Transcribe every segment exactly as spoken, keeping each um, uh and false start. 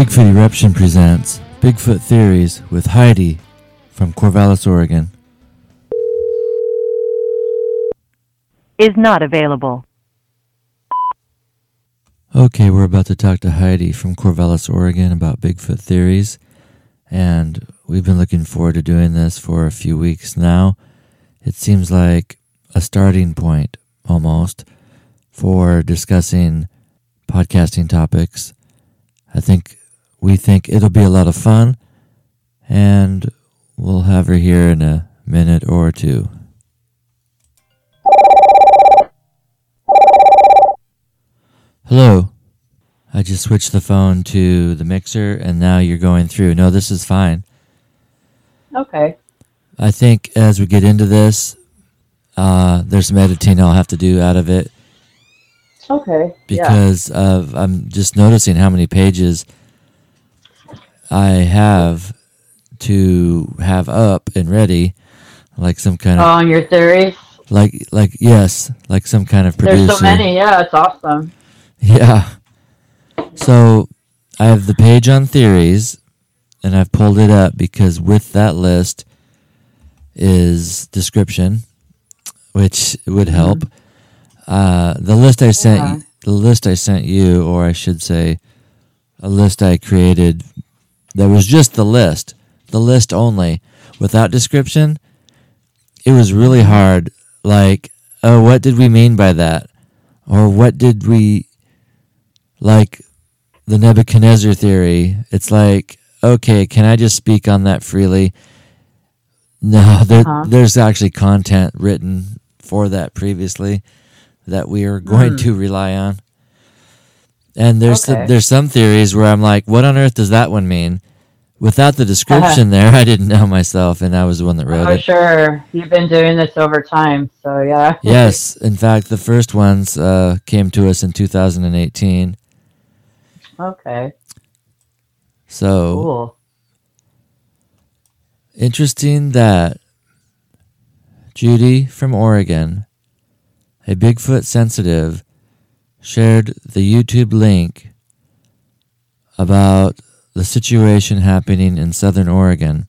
Bigfoot Eruption presents Bigfoot Theories with Heidi from Corvallis, Oregon. Is not available. Okay, we're about to talk to Heidi from Corvallis, Oregon about Bigfoot theories, and we've been looking forward to doing this for a few weeks now. It seems like a starting point, almost, for discussing podcasting topics. I think we think it'll be a lot of fun, and we'll have her here in a minute or two. Hello. I just switched the phone to the mixer, and now you're going through. No, this is fine. Okay. I think as we get into this, uh, there's some editing I'll have to do out of it. Okay. Because yeah. of, I'm just noticing how many pages I have to have up and ready, like some kind of... Oh, on your theories? Like, like yes, like some kind of producer. There's so many, yeah, it's awesome. Yeah. So, I have the page on theories, and I've pulled it up because with that list is description, which would help. Mm-hmm. Uh, the list I sent, yeah. the list I sent you, or I should say, a list I created that was just the list, the list only, without description. It was really hard. Like, oh, what did we mean by that? Or what did we, like, the Nebuchadnezzar theory? It's like, okay, can I just speak on that freely? No, there, uh-huh. there's actually content written for that previously that we are going mm. to rely on. And there's okay. the, there's some theories where I'm like, what on earth does that one mean? Without the description there, I didn't know myself, and I was the one that wrote oh, it. Oh, sure. You've been doing this over time, so yeah. Yes. In fact, the first ones uh, came to us in two thousand eighteen. Okay. So, cool. Interesting that Judy from Oregon, a Bigfoot sensitive, shared the YouTube link about the situation happening in Southern Oregon.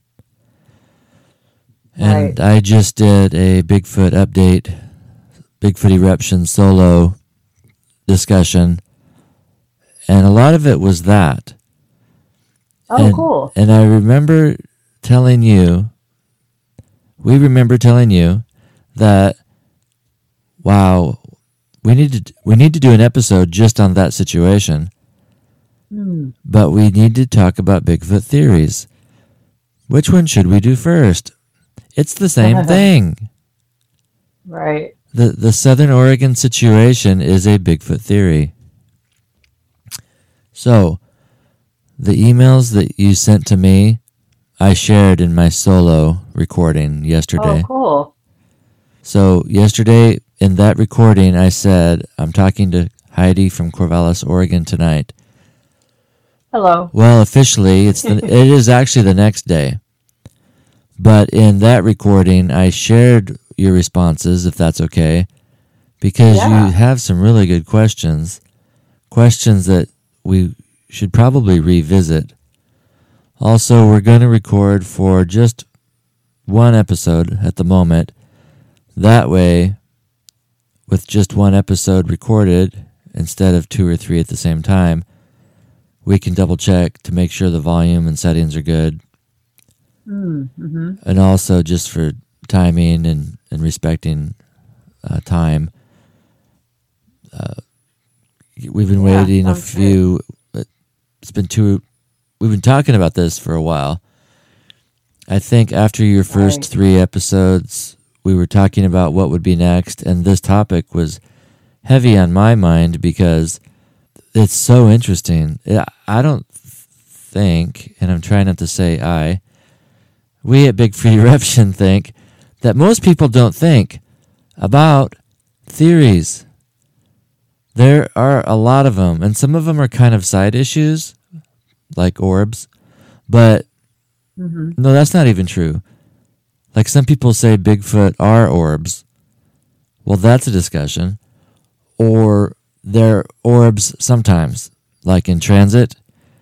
And right. I just did a Bigfoot update, Bigfoot Eruption solo discussion, and a lot of it was that. Oh, and, cool. And I remember telling you, we remember telling you that, wow, we need to we need to do an episode just on that situation. Hmm. But we need to talk about Bigfoot theories. Which one should we do first? It's the same thing. Right. The the Southern Oregon situation is a Bigfoot theory. So, the emails that you sent to me, I shared in my solo recording yesterday. Oh, cool. So, yesterday in that recording, I said, I'm talking to Heidi from Corvallis, Oregon tonight. Hello. Well, officially, it's the, it is actually the next day. But in that recording, I shared your responses, if that's okay, because yeah. you have some really good questions, questions that we should probably revisit. Also, we're going to record for just one episode at the moment. That way, with just one episode recorded, instead of two or three at the same time, we can double check to make sure the volume and settings are good. Mm-hmm. And also just for timing and, and respecting uh, time. Uh, we've been yeah, waiting a few, good. It's been two, we've been talking about this for a while. I think after your first right. three episodes, we were talking about what would be next, and this topic was heavy on my mind because it's so interesting. I don't think, and I'm trying not to say I, we at Bigfoot Eruption think that most people don't think about theories. There are a lot of them, and some of them are kind of side issues, like orbs, but mm-hmm. no, that's not even true. Like some people say Bigfoot are orbs. Well, that's a discussion. Or they're orbs sometimes, like in transit,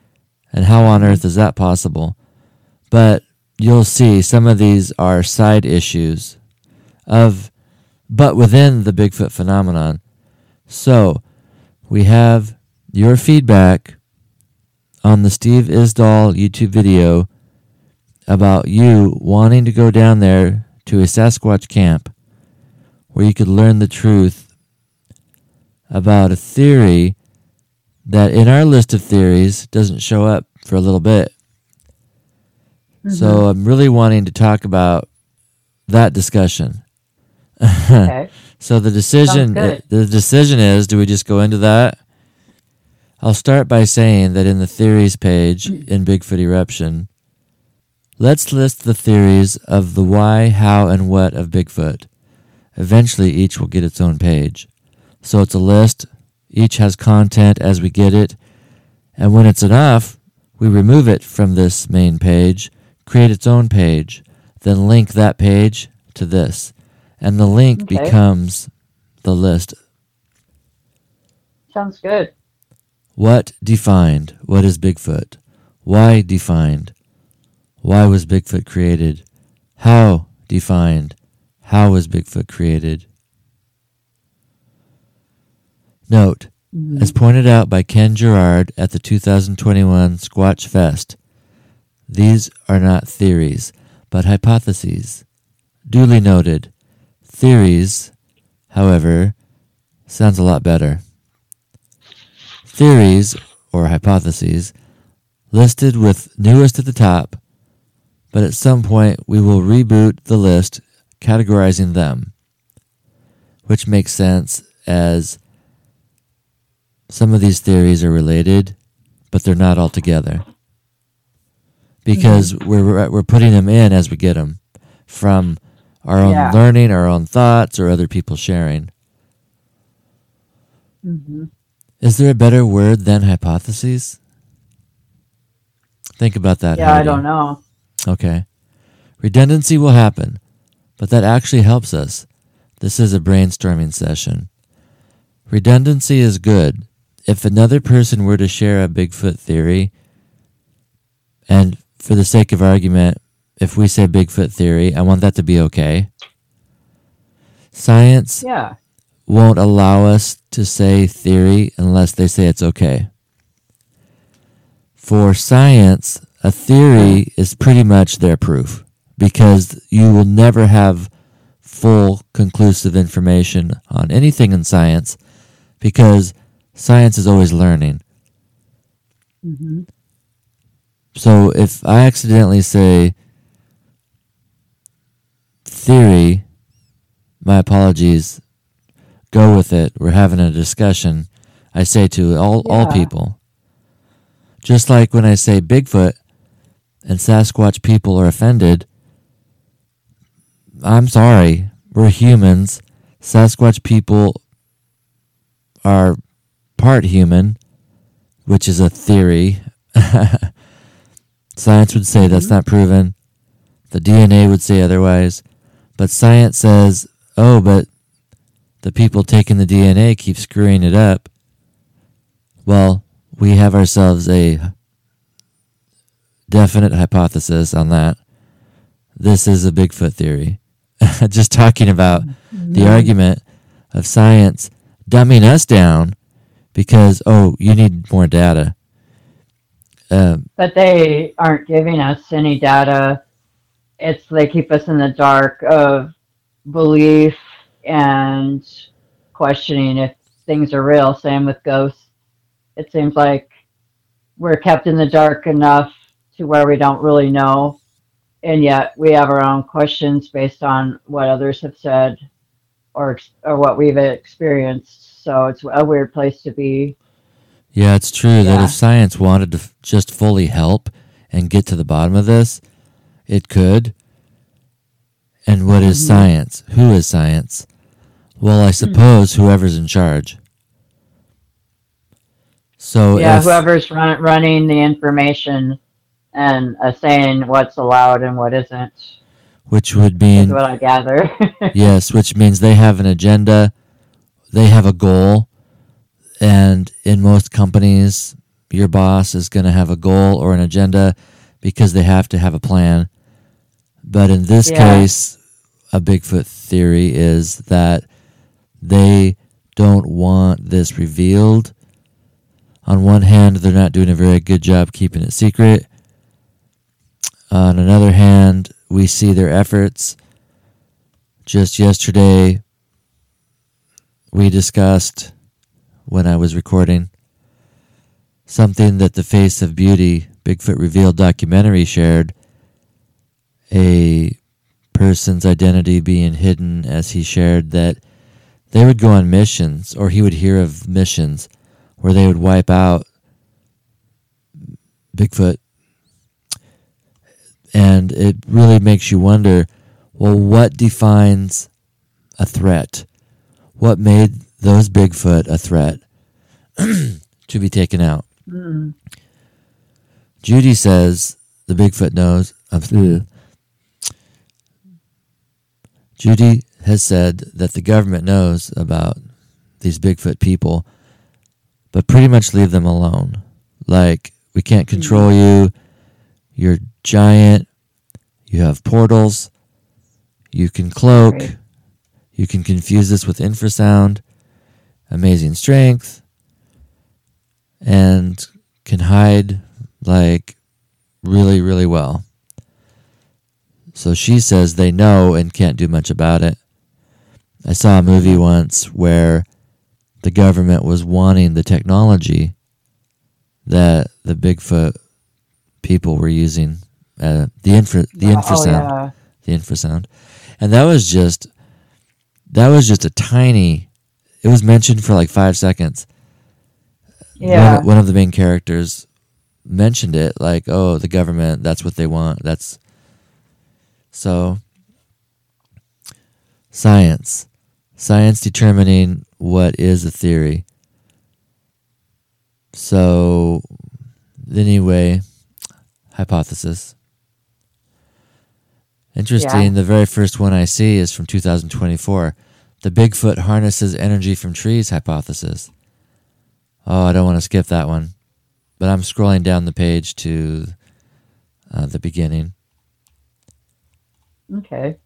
And how on earth is that possible? But you'll see some of these are side issues of, but within the Bigfoot phenomenon. So we have your feedback on the Steve Isdall YouTube video about you wanting to go down there to a Sasquatch camp where you could learn the truth about a theory that in our list of theories doesn't show up for a little bit. Mm-hmm. So I'm really wanting to talk about that discussion. Okay. So the decision the decision is, do we just go into that? I'll start by saying that in the theories page in Bigfoot Eruption, let's list the theories of the why, how, and what of Bigfoot. Eventually, each will get its own page. So it's a list. Each has content as we get it. And when it's enough, we remove it from this main page, create its own page, then link that page to this. And the link okay. becomes the list. Sounds good. What defined? What is Bigfoot? Why defined? Why was Bigfoot created? How defined? How was Bigfoot created? Note, mm-hmm. as pointed out by Ken Gerard at the two thousand twenty-one Squatch Fest, these are not theories, but hypotheses. Duly noted. Theories, however, sounds a lot better. Theories, or hypotheses, listed with newest at the top, but at some point we will reboot the list categorizing them, which makes sense as some of these theories are related, but they're not all together. Because mm-hmm. we're we're putting them in as we get them from our own yeah. learning, our own thoughts, or other people sharing. Mm-hmm. Is there a better word than hypotheses? Think about that. Yeah, Heidi. I don't know. Okay. Redundancy will happen, but that actually helps us. This is a brainstorming session. Redundancy is good. If another person were to share a Bigfoot theory, and for the sake of argument, if we say Bigfoot theory, I want that to be okay. Science yeah. won't allow us to say theory unless they say it's okay. For science, a theory is pretty much their proof because you will never have full, conclusive information on anything in science because science is always learning. Mm-hmm. So if I accidentally say theory, my apologies, go with it. We're having a discussion. I say to all, yeah. all people. Just like when I say Bigfoot and Sasquatch people are offended, I'm sorry. We're humans. Sasquatch people are part human, which is a theory. Science would say that's not proven. The D N A would say otherwise. But science says, oh, but the people taking the D N A keep screwing it up. Well, we have ourselves a definite hypothesis on that. This is a Bigfoot theory. Just talking about mm-hmm. the argument of science dumbing us down because, oh, you need more data. Uh, but they aren't giving us any data. It's they keep us in the dark of belief and questioning if things are real. Same with ghosts. It seems like we're kept in the dark enough to where we don't really know, and yet we have our own questions based on what others have said or or what we've experienced. So it's a weird place to be. Yeah, it's true yeah. that if science wanted to f- just fully help and get to the bottom of this, it could. And what is mm-hmm. science? Who is science? Well, I suppose mm-hmm. whoever's in charge. So yeah, if, whoever's run, running the information and uh, saying what's allowed and what isn't. Which would mean... Is what I gather. Yes, which means they have an agenda, they have a goal, and in most companies, your boss is going to have a goal or an agenda because they have to have a plan. But in this Yeah. case, a Bigfoot theory is that they don't want this revealed. On one hand, they're not doing a very good job keeping it secret. On another hand, we see their efforts. Just yesterday, we discussed, when I was recording, something that the Face of Beauty Bigfoot Revealed documentary shared, a person's identity being hidden, as he shared that they would go on missions, or he would hear of missions where they would wipe out Bigfoot. And it really makes you wonder, well, what defines a threat? What made those Bigfoot a threat to be taken out? Mm. Judy says the Bigfoot knows. I'm Judy has said that the government knows about these Bigfoot people, but pretty much leave them alone. Like, we can't control you. You're giant. You have portals. You can cloak. Right. You can confuse us with infrasound. Amazing strength. And can hide, like, really, really well. So she says they know and can't do much about it. I saw a movie once where the government was wanting the technology that the Bigfoot people were using, uh, the infra, the Oh, infrasound, yeah. the infrasound, and that was just that was just a tiny. It was mentioned for like five seconds. Yeah. One, one of the main characters mentioned it, like, "Oh, the government. That's what they want. That's." So, science. Science determining what is a theory. So, anyway, hypothesis. Interesting. Yeah. The very first one I see is from two thousand twenty-four. The Bigfoot harnesses energy from trees hypothesis. Oh, I don't want to skip that one. But I'm scrolling down the page to uh, the beginning. Okay.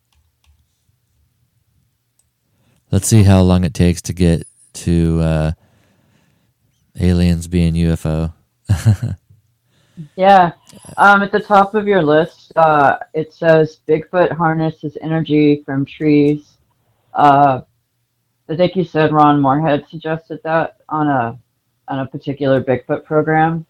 Let's see how long it takes to get to uh, aliens being U F O. Yeah. Um, at the top of your list, uh, it says Bigfoot harnesses energy from trees. Uh, I think you said Ron Moorhead suggested that on a on a particular Bigfoot program.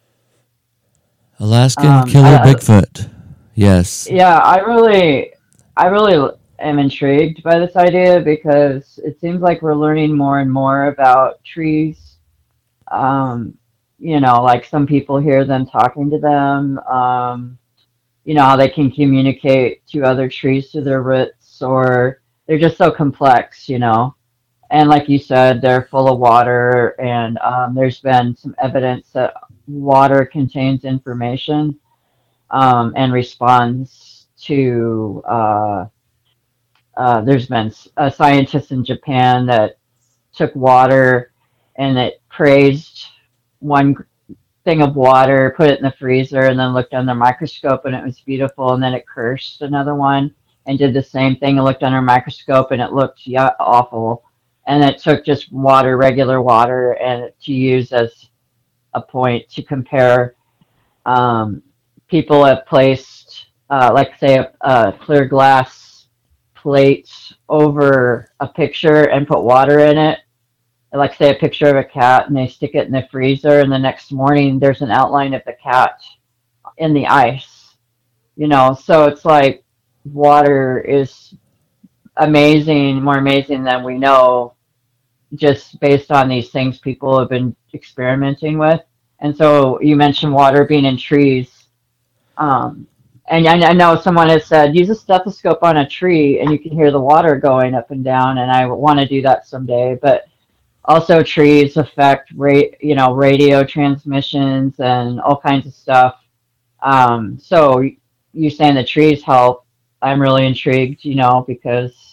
Alaskan Um, killer I- I- Bigfoot. Yes. Yeah, I really, I really am intrigued by this idea because it seems like we're learning more and more about trees. Um, you know, like some people hear them talking to them. Um, you know, how they can communicate to other trees through their roots, or they're just so complex, you know. And like you said, they're full of water, and um, there's been some evidence that water contains information um, and responds to. Uh, uh, there's been s- a scientist in Japan that took water and it praised one thing of water, put it in the freezer, and then looked under a microscope and it was beautiful. And then it cursed another one and did the same thing and looked under a microscope and it looked yeah, awful. And it took just water, regular water, and to use as a point to compare. Um, people have placed, uh, like say, a, a clear glass plate over a picture and put water in it. Like say a picture of a cat, and they stick it in the freezer, and the next morning there's an outline of the cat in the ice. You know, so it's like water is amazing, more amazing than we know, just based on these things people have been experimenting with. And so you mentioned water being in trees. Um, and I, I know someone has said, use a stethoscope on a tree and you can hear the water going up and down. And I want to do that someday. But also trees affect, ra- you know, radio transmissions and all kinds of stuff. Um, so you saying the trees help, I'm really intrigued, you know, because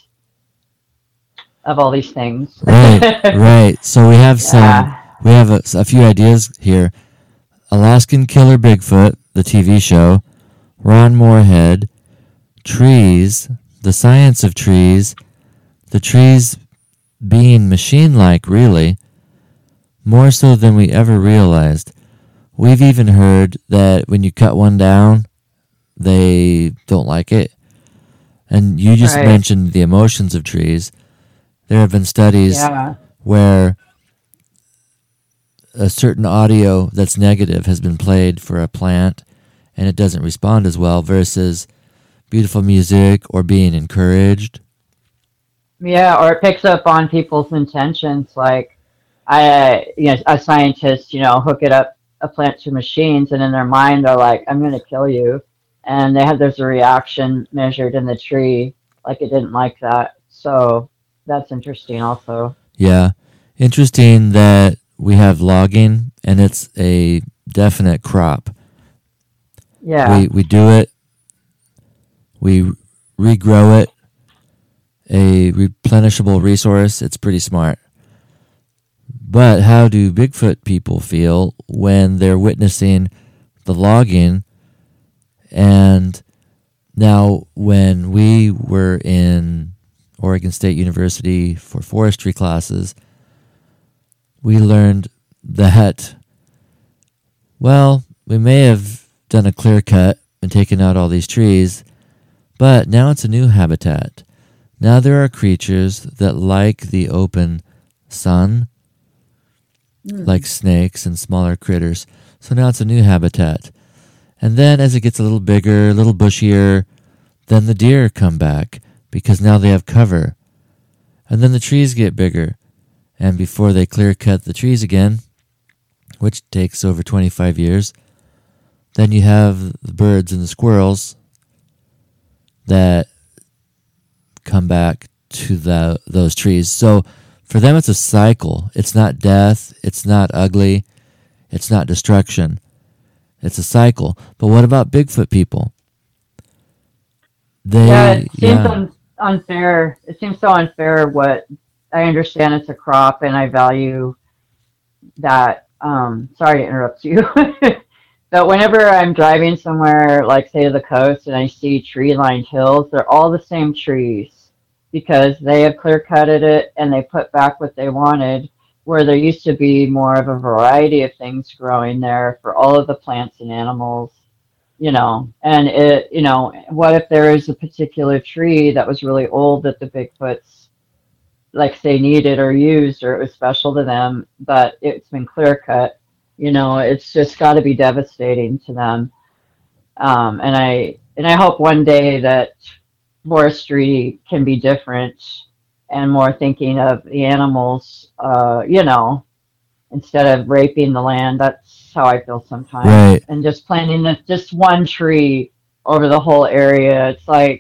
of all these things. Right, right. So we have some, Yeah. we have a, a few ideas here. Alaskan Killer Bigfoot, the T V show, Ron Moorhead, trees, the science of trees, the trees being machine-like, really, more so than we ever realized. We've even heard that when you cut one down, they don't like it. And you just Right. mentioned the emotions of trees. There have been studies Yeah. where a certain audio that's negative has been played for a plant and it doesn't respond as well versus beautiful music or being encouraged. Yeah, or it picks up on people's intentions. Like, I, you know, a scientist, you know, hook it up a plant to machines, and in their mind they're like, "I'm going to kill you," and they have there's a reaction measured in the tree, like it didn't like that. So that's interesting, also. Yeah. Interesting that we have logging and it's a definite crop. Yeah, We we do it, we regrow it, a replenishable resource. It's pretty smart. But how do Bigfoot people feel when they're witnessing the logging? And now, when we were in Oregon State University for forestry classes, we learned that, well, we may have done a clear cut and taken out all these trees, but now it's a new habitat. Now there are creatures that like the open sun, like snakes and smaller critters. So now it's a new habitat. And then as it gets a little bigger, a little bushier, then the deer come back because now they have cover. And then the trees get bigger. And before they clear cut the trees again, which takes over twenty-five years, then you have the birds and the squirrels that come back to the, those trees. So for them, it's a cycle. It's not death. It's not ugly. It's not destruction. It's a cycle. But what about Bigfoot people? They, yeah. It seems yeah, un- unfair. It seems so unfair. What I understand, it's a crop, and I value that. Um, sorry to interrupt you. But whenever I'm driving somewhere, like say to the coast, and I see tree-lined hills, they're all the same trees because they have clear-cutted it and they put back what they wanted, where there used to be more of a variety of things growing there for all of the plants and animals, you know. And it, you know, what if there is a particular tree that was really old that the Bigfoots, like say, needed or used, or it was special to them, but it's been clear-cut? You know, it's just got to be devastating to them. Um, and I and I hope one day that forestry can be different and more thinking of the animals. Uh, you know, instead of raping the land. That's how I feel sometimes. right. And just planting this, just one tree over the whole area. It's like,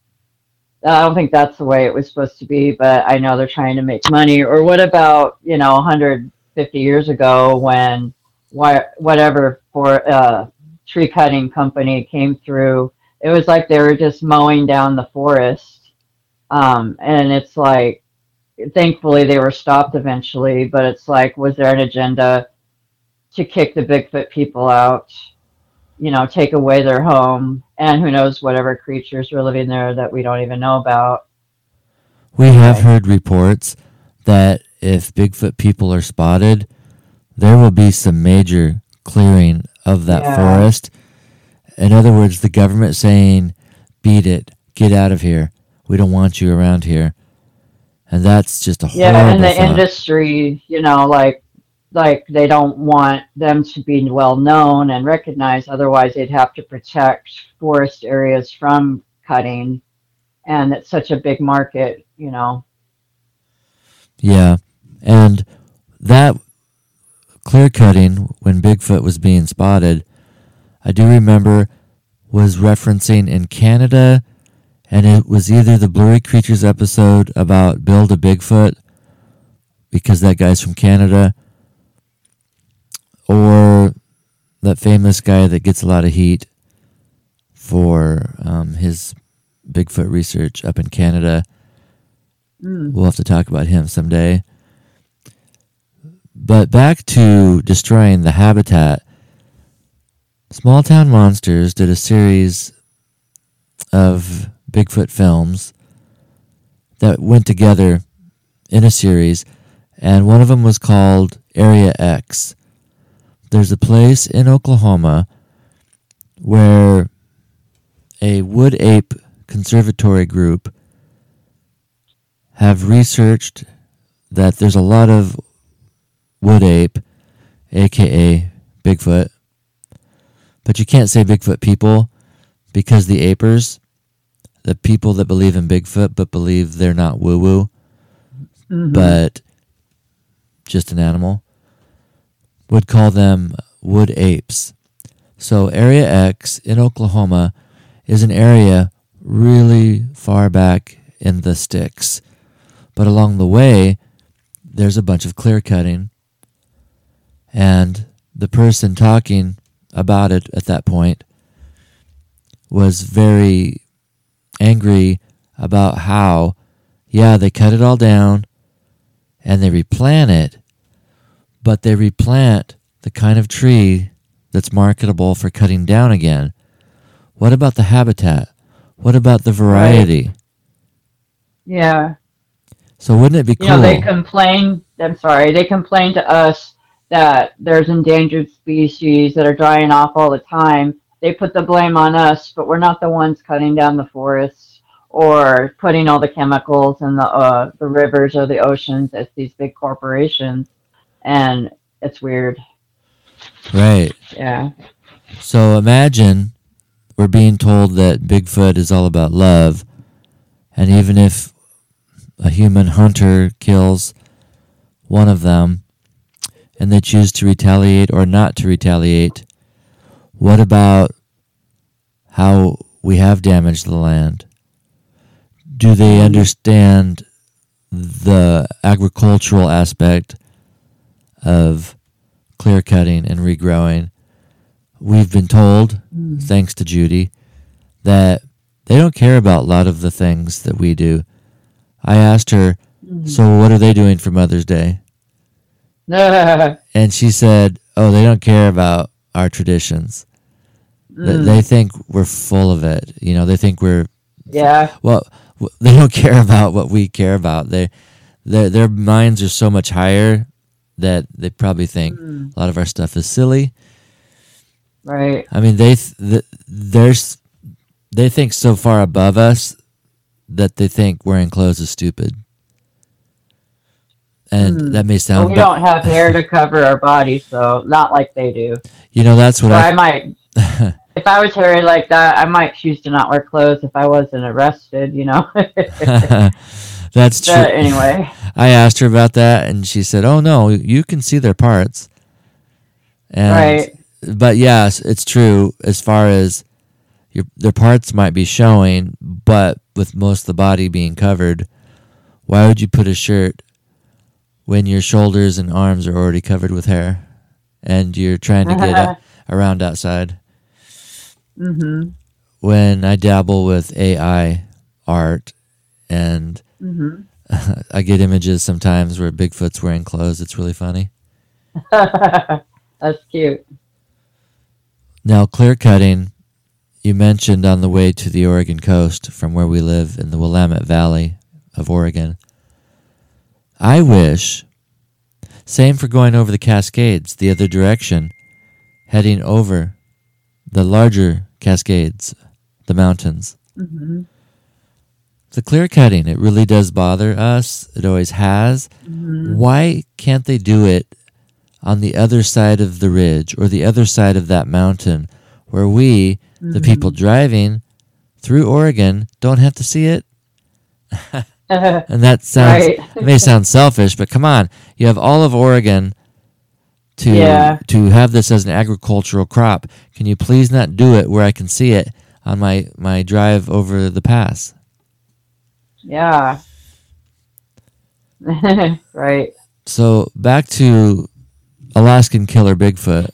I don't think that's the way it was supposed to be, but I know they're trying to make money. Or what about, you know, one hundred fifty years ago when why, whatever for uh, tree cutting company came through? It was like they were just mowing down the forest. Um, and it's like, thankfully they were stopped eventually, but it's like, was there an agenda to kick the Bigfoot people out? You know, take away their home, and who knows whatever creatures were living there that we don't even know about. We have Anyway, heard reports that if Bigfoot people are spotted, there will be some major clearing of that yeah, forest. In other words, the government saying, beat it, get out of here. We don't want you around here. And that's just a yeah, and horrible the thought. industry, you know, like like they don't want them to be well known and recognized. Otherwise, they'd have to protect forest areas from cutting, and it's such a big market, you know. Yeah. And that clear cutting, when Bigfoot was being spotted, I do remember was referencing in Canada, and it was either the Blurry Creatures episode about Build a Bigfoot, because that guy's from Canada, or that famous guy that gets a lot of heat for um, his Bigfoot research up in Canada. Mm. We'll have to talk about him someday. But back to destroying the habitat, Small Town Monsters did a series of Bigfoot films that went together in a series, and one of them was called Area X. There's a place in Oklahoma where a wood ape conservatory group have researched that there's a lot of wood ape, aka Bigfoot, but you can't say Bigfoot people because the apers, the people that believe in Bigfoot but believe they're not woo-woo, mm-hmm. but just an animal, would call them wood apes. So Area X in Oklahoma is an area really far back in the sticks. But along the way, there's a bunch of clear cutting. And the person talking about it at that point was very angry about how, yeah, they cut it all down and they replant it, but they replant the kind of tree that's marketable for cutting down again. What about the habitat? What about the variety? Right. Yeah. So wouldn't it be cool? You know, they complain, I'm sorry, they complain to us that there's endangered species that are dying off all the time. They put the blame on us, but we're not the ones cutting down the forests or putting all the chemicals in the uh, the rivers or the oceans. It's these big corporations, and it's weird. Right. Yeah. So imagine we're being told that Bigfoot is all about love, and even if a human hunter kills one of them and they choose to retaliate or not to retaliate, what about how we have damaged the land? Do they understand the agricultural aspect of clear cutting and regrowing? We've been told, mm. thanks to Judy, that they don't care about a lot of the things that we do. I asked her, mm. so what are they doing for Mother's Day? And she said, oh, they don't care about our traditions. Mm. They think we're full of it. You know, they think we're... Yeah. Well, they don't care about what we care about. They, their their minds are so much higher that they probably think mm. a lot of our stuff is silly. Right. I mean, they th- there's they think so far above us that they think wearing clothes is stupid. And mm. that may sound... Well, we ba- don't have hair to cover our body, so not like they do. You know, that's what so I... I might... If I was hairy like that, I might choose to not wear clothes if I wasn't arrested, you know? That's true. But anyway. I asked her about that, and she said, oh, no, you can see their parts. And, right. But yes, it's true as far as your their parts might be showing, but with most of the body being covered, why would you put a shirt when your shoulders and arms are already covered with hair and you're trying to get a, around outside? Mm-hmm. When I dabble with A I art and mm-hmm. I get images sometimes where Bigfoot's wearing clothes, it's really funny. That's cute. Now, clear cutting, you mentioned on the way to the Oregon coast from where we live in the Willamette Valley of Oregon. I wish, same for going over the Cascades, the other direction, heading over the larger Cascades, the mountains. Mm-hmm. The clear cutting, it really does bother us. It always has. Mm-hmm. Why can't they do it on the other side of the ridge or the other side of that mountain where we, mm-hmm. the people driving through Oregon, don't have to see it? And that sounds right. It may sound selfish, but come on. You have all of Oregon to yeah. to have this as an agricultural crop. Can you please not do it where I can see it on my, my drive over the pass? Yeah. Right. So back to Alaskan Killer Bigfoot.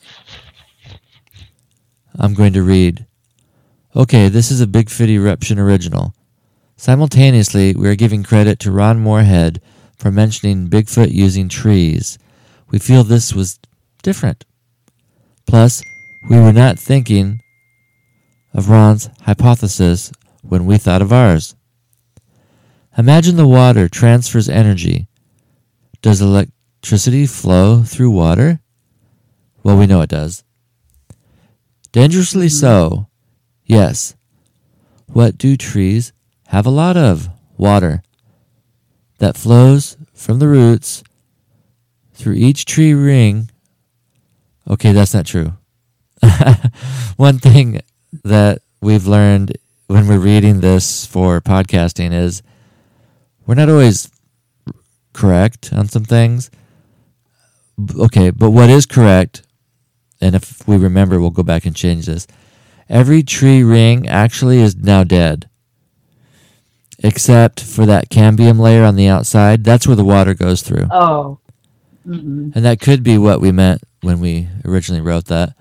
I'm going to read. Okay, this is a Bigfoot Eruption original. Simultaneously, we are giving credit to Ron Moorhead for mentioning Bigfoot using trees. We feel this was different. Plus, We were not thinking of Ron's hypothesis when we thought of ours. Imagine the water transfers energy. Does electricity flow through water? Well, we know it does. Dangerously mm-hmm. so. Yes. What do trees have a lot of? Water. That flows from the roots through each tree ring. Okay, that's not true. One thing that we've learned when we're reading this for podcasting is we're not always correct on some things. Okay, but what is correct, and if we remember, we'll go back and change this. Every tree ring actually is now dead, except for that cambium layer on the outside. That's where the water goes through. Oh. Mm-hmm. And that could be what we meant when we originally wrote that.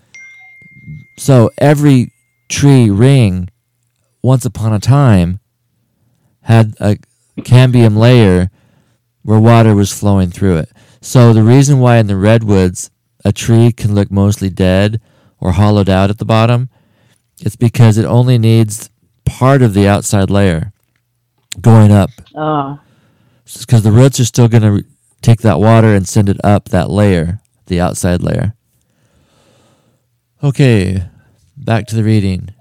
So every tree ring, once upon a time, had a cambium layer where water was flowing through it. So the reason why in the redwoods a tree can look mostly dead or hollowed out at the bottom, it's because it only needs part of the outside layer going up. Oh. Because the roots are still going to take that water and send it up that layer, the outside layer. Okay, back to the reading.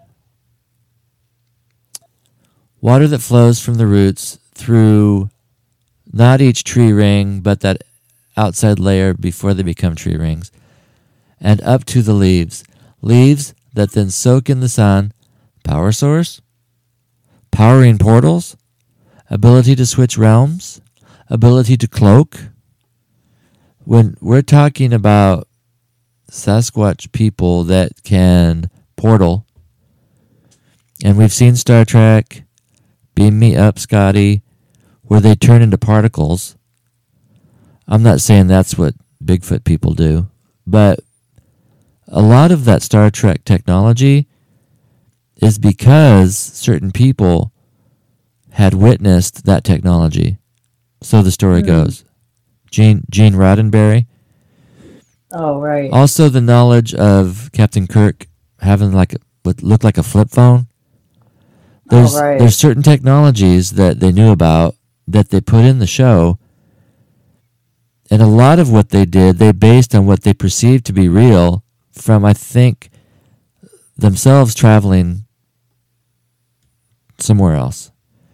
Water that flows from the roots through not each tree ring, but that outside layer before they become tree rings, and up to the leaves. Leaves that then soak in the sun. Power source? Powering portals? Ability to switch realms? Ability to cloak? When we're talking about Sasquatch people that can portal, and we've seen Star Trek, Beam Me Up, Scotty, where they turn into particles. I'm not saying that's what Bigfoot people do, but a lot of that Star Trek technology is because certain people had witnessed that technology. So the story mm. goes. Gene Gene Roddenberry. Oh, right. Also the knowledge of Captain Kirk having like what looked like a flip phone. There's oh, right. there's certain technologies that they knew about that they put in the show, and a lot of what they did, they based on what they perceived to be real from, I think, themselves traveling somewhere else.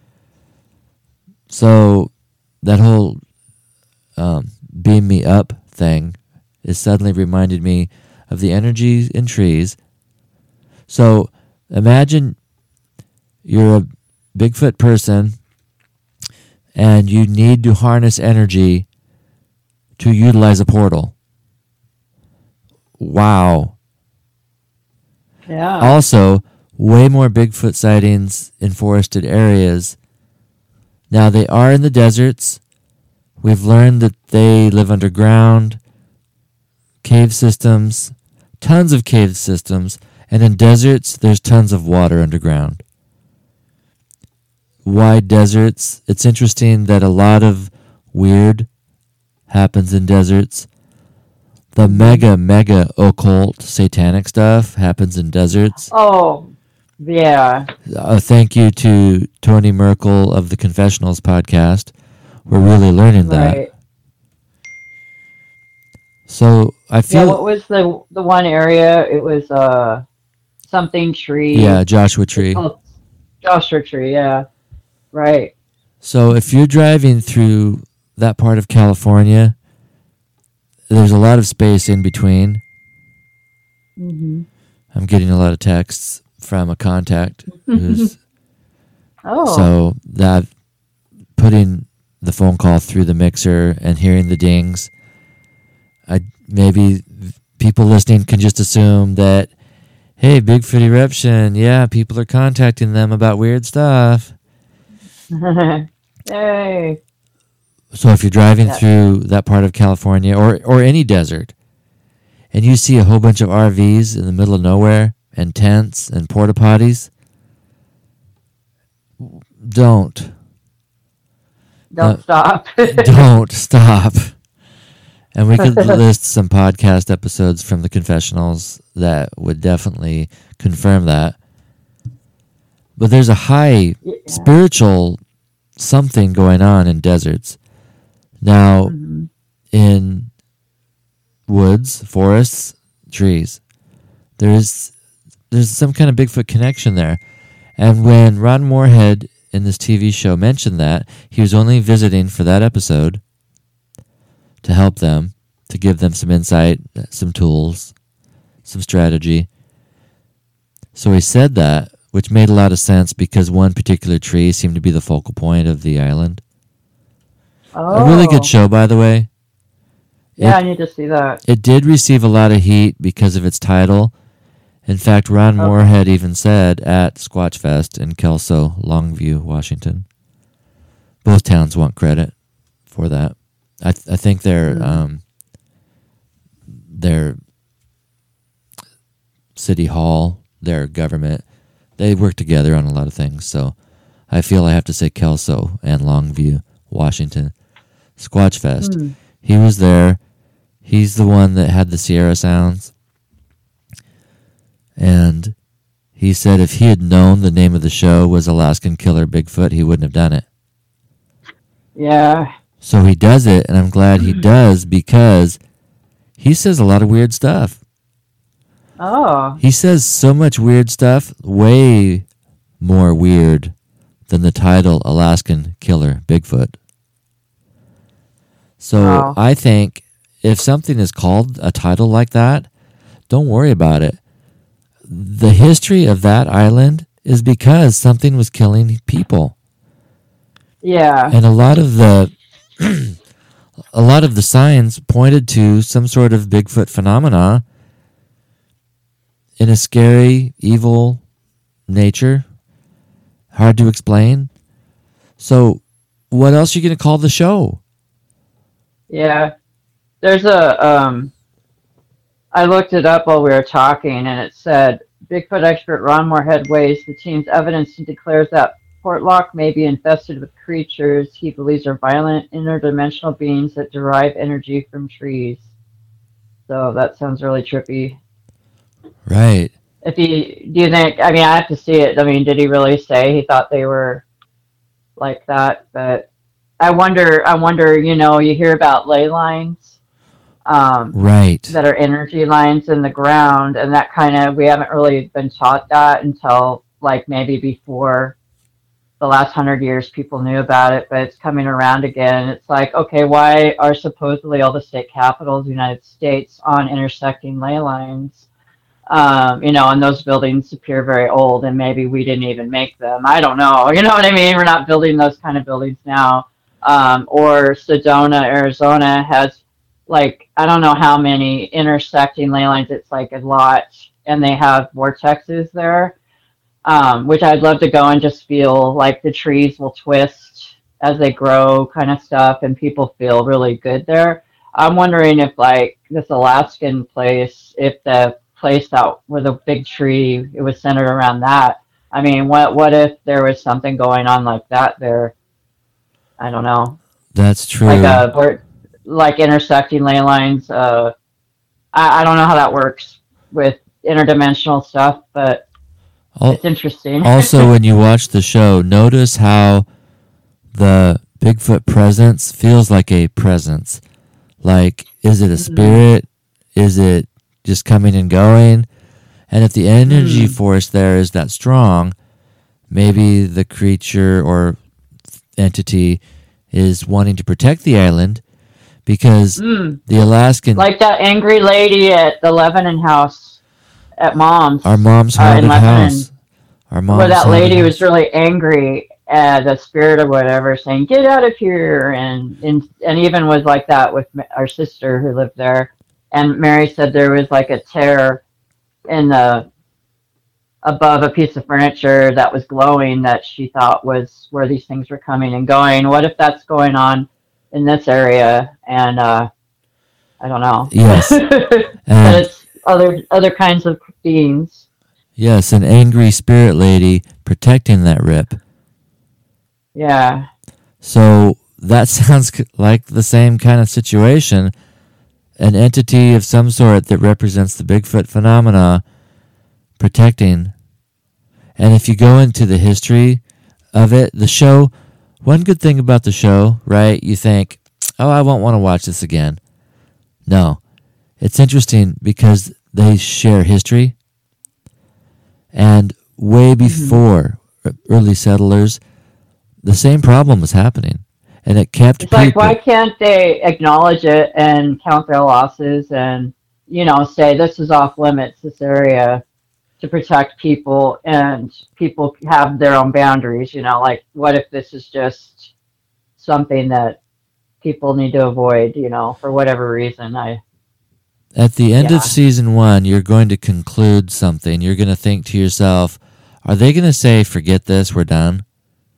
So that whole um, beam me up thing is suddenly reminded me of the energy in trees. So imagine you're a Bigfoot person and you need to harness energy to utilize a portal. Wow. Yeah. Also, way more Bigfoot sightings in forested areas. Now, they are in the deserts. We've learned that they live underground, cave systems, tons of cave systems, and in deserts, there's tons of water underground. Why deserts? It's interesting that a lot of weird happens in deserts. The mega, mega occult satanic stuff happens in deserts. Oh, yeah. Uh, thank you to Tony Merkel of the Confessionals podcast. We're really learning that. Right. So I feel. Yeah, what was the the one area? It was uh something tree. Yeah, Joshua Tree. Oh, Joshua Tree. Yeah. Right. So if you're driving through that part of California, there's a lot of space in between. Mm-hmm. I'm getting a lot of texts from a contact who's oh. so that putting the phone call through the mixer and hearing the dings, I maybe people listening can just assume that, hey, Bigfoot eruption, yeah, people are contacting them about weird stuff. Hey. So if you're driving Yeah. through that part of California or or any desert, and you see a whole bunch of R Vs in the middle of nowhere and tents and porta potties, don't. Don't Uh, stop. don't stop. And we could list some podcast episodes from the confessionals that would definitely confirm that. But there's a high Yeah. spiritual something going on in deserts. Now, Mhm. in woods, forests, trees, there's there's some kind of Bigfoot connection there. And when Ron Moorhead in this T V show mentioned that, he was only visiting for that episode to help them, to give them some insight, some tools, some strategy. So he said that, which made a lot of sense because one particular tree seemed to be the focal point of the island. Oh. A really good show, by the way. Yeah, It, I need to see that. it did receive a lot of heat because of its title. In fact, Ron Okay. Moorhead even said at Squatch Fest in Kelso, Longview, Washington. Both towns want credit for that. I th- I think their Mhm. um, their city hall, their government, they work together on a lot of things. So I feel I have to say Kelso and Longview, Washington. Squatch Fest. Hmm. He was there. He's the one that had the Sierra Sounds. And he said if he had known the name of the show was Alaskan Killer Bigfoot, he wouldn't have done it. Yeah. So he does it, and I'm glad he does because he says a lot of weird stuff. Oh. He says so much weird stuff, way more weird than the title Alaskan Killer Bigfoot. So Wow. I think if something is called a title like that, don't worry about it. The history of that island is because something was killing people. Yeah. And a lot of the a lot of the signs pointed to some sort of Bigfoot phenomena in a scary, evil nature, hard to explain. So, what else are you going to call the show? Yeah. There's a um I looked it up while we were talking, and it said Bigfoot expert Ron Moorhead weighs the team's evidence and declares that Portlock may be infested with creatures he believes are violent interdimensional beings that derive energy from trees. So that sounds really trippy. Right. If he, do you think? I mean, I have to see it. I mean, did he really say he thought they were like that? But I wonder. I wonder. You know, you hear about ley lines. Um, Right. that are energy lines in the ground, and that kind of we haven't really been taught that until like maybe before the last hundred years people knew about it, but it's coming around again. It's like, okay, why are supposedly all the state capitals of the United States on intersecting ley lines? Um, you know, and those buildings appear very old, and maybe we didn't even make them. I don't know. You know what I mean? We're not building those kind of buildings now. Um, or Sedona, Arizona has like, I don't know how many intersecting ley lines. It's like a lot, and they have vortexes there, um, which I'd love to go and just feel like the trees will twist as they grow kind of stuff, and people feel really good there. I'm wondering if like this Alaskan place, if the place that where the big tree, it was centered around that. I mean, what what if there was something going on like that there? I don't know. That's true. Like a vor- like intersecting ley lines. Uh, I, I don't know how that works with interdimensional stuff, but Al- it's interesting. Also, when you watch the show, notice how the Bigfoot presence feels like a presence. Like, is it a spirit? Is it just coming and going? And if the energy Mm. force there is that strong, maybe the creature or entity is wanting to protect the island because Mm. the Alaskan, Like that angry lady at the Lebanon house at Mom's. our mom's uh, in haunted Lebanon, house, our mom's where that haunted lady house. was really angry at the spirit or whatever, saying "Get out of here," and and and even was like that with ma- our sister who lived there. And Mary said there was like a tear in the above a piece of furniture that was glowing that she thought was where these things were coming and going. What if that's going on in this area? And uh, I don't know. Yes. But And it's other other kinds of beings. yes, an angry spirit lady protecting that rip. Yeah. So that sounds c- like the same kind of situation an entity of some sort that represents the Bigfoot phenomena protecting. And if you go into the history of it, the show, one good thing about the show, right? You think, oh, I won't want to watch this again. No. It's interesting because they share history. And way before mm-hmm. early settlers, the same problem was happening. And it kept it's people. Like, why can't they acknowledge it and count their losses and, you know, say this is off limits, this area, to protect people, and people have their own boundaries, you know, like what if this is just something that people need to avoid, you know, for whatever reason. I At the end yeah. of season one, you're going to conclude something. You're going to think to yourself, are they going to say, forget this, we're done?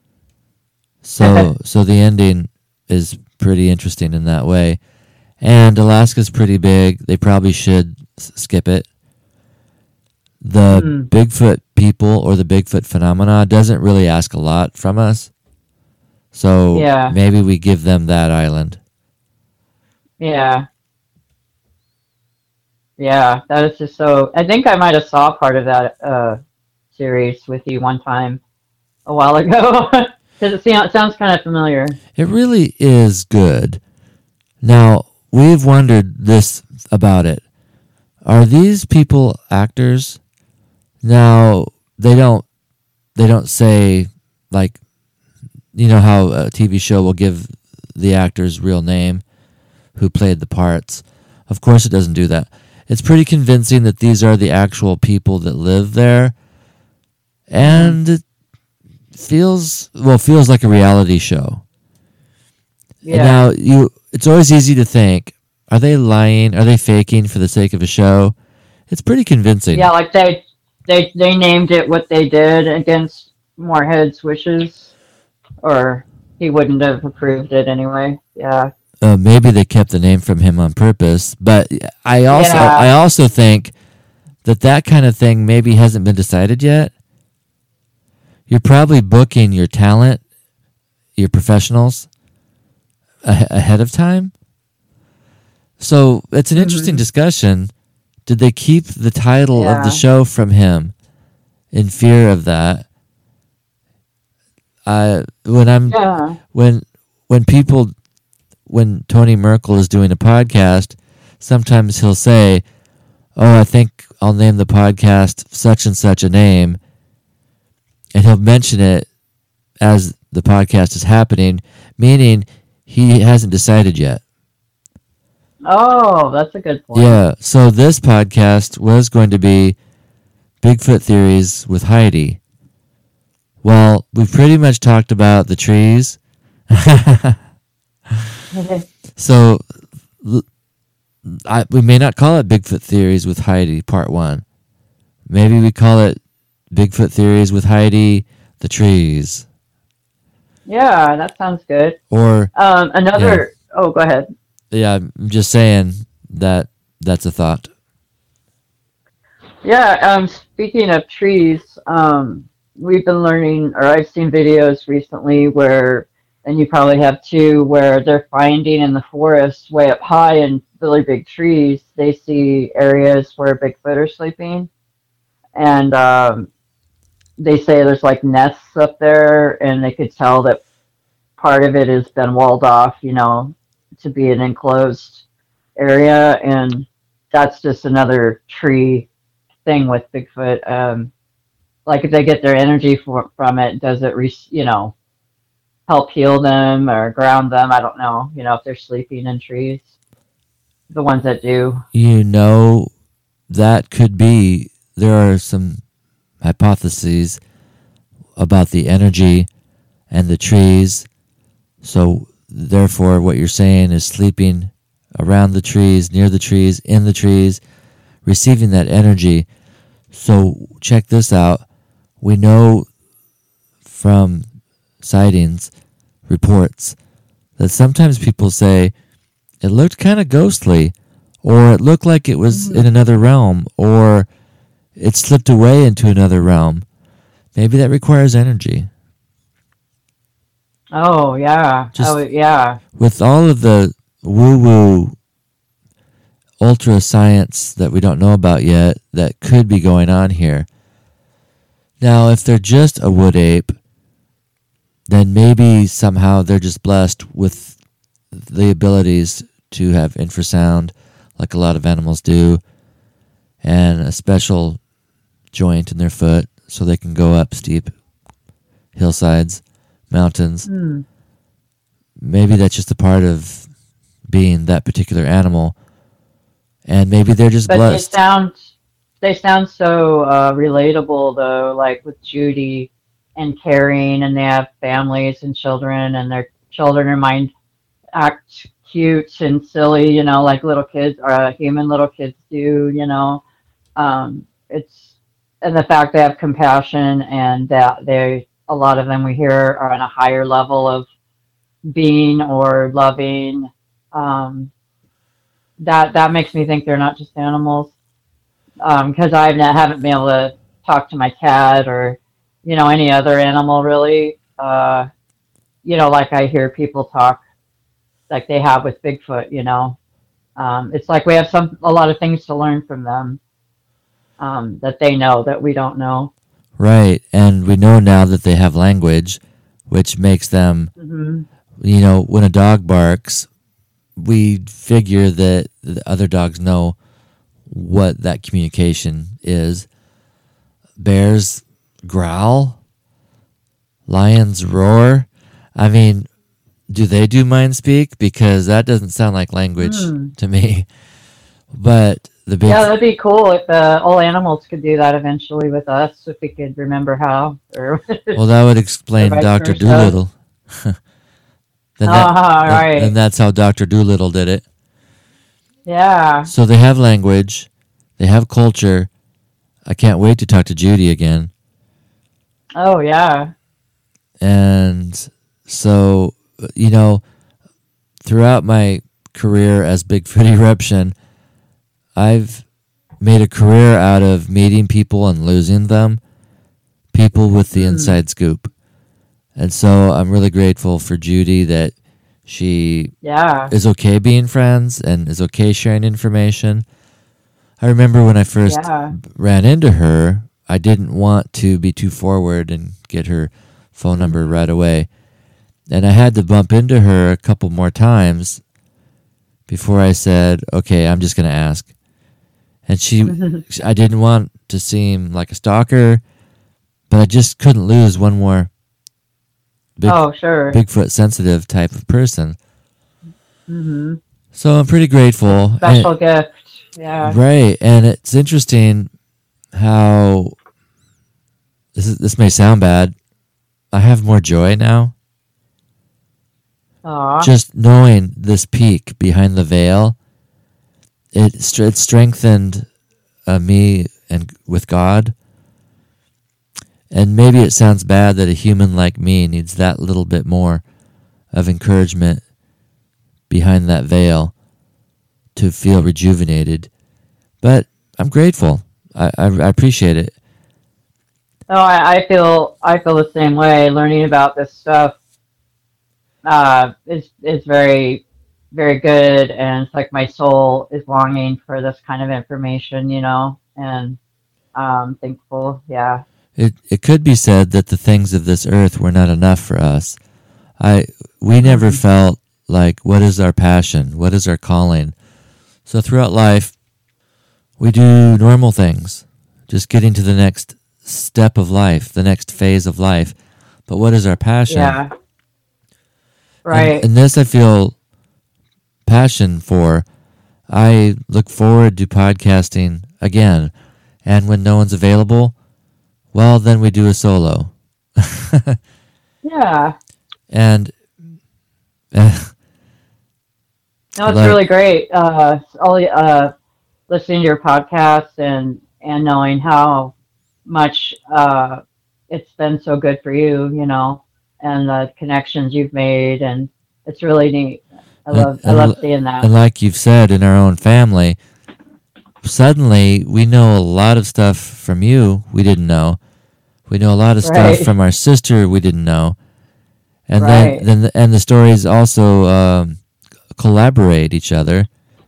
So so the ending is pretty interesting in that way. And Alaska's pretty big. They probably should s- skip it. The mm. Bigfoot people or the Bigfoot phenomena doesn't really ask a lot from us. So yeah. maybe we give them that island. Yeah. Yeah, that is just so... I think I might have saw part of that uh, series with you one time a while ago. Because it, it sounds kind of familiar. It really is good. Now, we've wondered this about it. Are these people actors? Now, they don't they don't say, like, you know how a T V show will give the actor's real name who played the parts. Of course it doesn't do that. It's pretty convincing that these are the actual people that live there. And it feels, well, feels like a reality show. Yeah. And now, you, it's always easy to think, are they lying? Are they faking for the sake of a show? It's pretty convincing. Yeah, like they they they named it what they did against Moorhead's wishes, or he wouldn't have approved it anyway. Yeah. Uh, maybe they kept the name from him on purpose, but I also yeah. I also think that that kind of thing maybe hasn't been decided yet. You're probably booking your talent, your professionals, a- ahead of time. So it's an mm-hmm. interesting discussion. Did they keep the title yeah. of the show from him in fear of that? Uh, when I'm yeah. when when people when Tony Merkel is doing a podcast, sometimes he'll say, "Oh, I think I'll name the podcast such and such a name," and he'll mention it as the podcast is happening, meaning he hasn't decided yet. Oh, that's a good point. Yeah, so this podcast was going to be Bigfoot Theories with Heidi. Well, we've pretty much talked about the trees. So I, we may not call it Bigfoot Theories with Heidi Part one. Maybe we call it Bigfoot Theories with Heidi, the trees. Yeah, that sounds good. Or um, another... Yeah. Oh, go ahead. Yeah, I'm just saying that that's a thought. Yeah, um, speaking of trees, um, we've been learning, or I've seen videos recently where, and you probably have too, where they're finding in the forest way up high in really big trees, they see areas where Bigfoot are sleeping. And um, they say there's like nests up there, and they could tell that part of it has been walled off, you know, to be an enclosed area, and that's just another tree thing with Bigfoot. Um, like if they get their energy for, from it, does it, re, you know, help heal them or ground them? I don't know, you know, if they're sleeping in trees. The ones that do. You know, that could be, there are some hypotheses about the energy and the trees. So therefore, what you're saying is sleeping around the trees, near the trees, in the trees, receiving that energy. So check this out. We know from sightings, reports, that sometimes people say, it looked kind of ghostly, or it looked like it was mm-hmm. in another realm, or it slipped away into another realm. Maybe that requires energy. Oh, yeah. Just oh, yeah. With all of the woo-woo ultra science that we don't know about yet that could be going on here. Now, if they're just a wood ape, then maybe somehow they're just blessed with the abilities to have infrasound like a lot of animals do, and a special joint in their foot so they can go up steep hillsides, mountains. Mm. Maybe that's just a part of being that particular animal, and maybe they're just But blessed. they sound they sound so uh, relatable though, like with Judy and caring, and they have families and children, and their children are mind act cute and silly, you know, like little kids or uh, human little kids do, you know. Um, it's and the fact they have compassion, and that they a lot of them we hear are on a higher level of being or loving. Um, that that makes me think they're not just animals. Because I haven't been able to talk to my cat or, you know, any other animal really. Uh, you know, like I hear people talk like they have with Bigfoot. You know, um, it's like we have some a lot of things to learn from them um, that they know that we don't know. Right, and we know now that they have language, which makes them, Mm-hmm. you know, when a dog barks, we figure that the other dogs know what that communication is. Bears growl, lions roar. I mean, do they do mind speak? Because that doesn't sound like language Mm. to me. But the big Yeah, that'd be cool if uh, all animals could do that eventually with us, if we could remember how. Or well, that would explain vice Doctor versa. Doolittle. Then that, Uh-huh, and- right. and that's how Doctor Doolittle did it. Yeah. So they have language, they have culture. I can't wait to talk to Judy again. Oh, yeah. And so, you know, throughout my career as Bigfoot Eruption, I've made a career out of meeting people and losing them, people with the Mm. inside scoop. And so I'm really grateful for Judy that she Yeah. is okay being friends and is okay sharing information. I remember when I first Yeah. ran into her, I didn't want to be too forward and get her phone number right away. And I had to bump into her a couple more times before I said, okay, I'm just going to ask. And she, I didn't want to seem like a stalker, but I just couldn't lose one more big, Oh, sure. Bigfoot sensitive type of person. hmm So I'm pretty grateful. Special And- gift. Yeah. Right, and it's interesting how this is, this may sound bad. I have more joy now, Aw. just knowing this peak behind the veil. It str- it strengthened uh, me and with God. And maybe it sounds bad that a human like me needs that little bit more of encouragement behind that veil to feel rejuvenated, but I'm grateful. I, I, I appreciate it. Oh, I, I feel I feel the same way. Learning about this stuff uh, is is very very good, and it's like my soul is longing for this kind of information, you know, and um, thankful. Yeah. It it could be said that the things of this earth were not enough for us. I we never Mhm. felt like, what is our passion? What is our calling? So throughout life, we do normal things, just getting to the next step of life, the next phase of life. But what is our passion? Yeah. And- Right. And, this I feel passion for. I look forward to podcasting again. And when no one's available, well, then we do a solo. Yeah. And uh, No, it's Like- really great. Uh, all uh, listening to your podcast and and knowing how much uh, it's been so good for you, you know, and the connections you've made, and it's really neat. I And- love I and love l- seeing that. and like you've said, in our own family, suddenly we know a lot of stuff from you we didn't know. We know a lot of stuff Right. from our sister we didn't know. And Right. then, then the, and the stories also um, collaborate each other.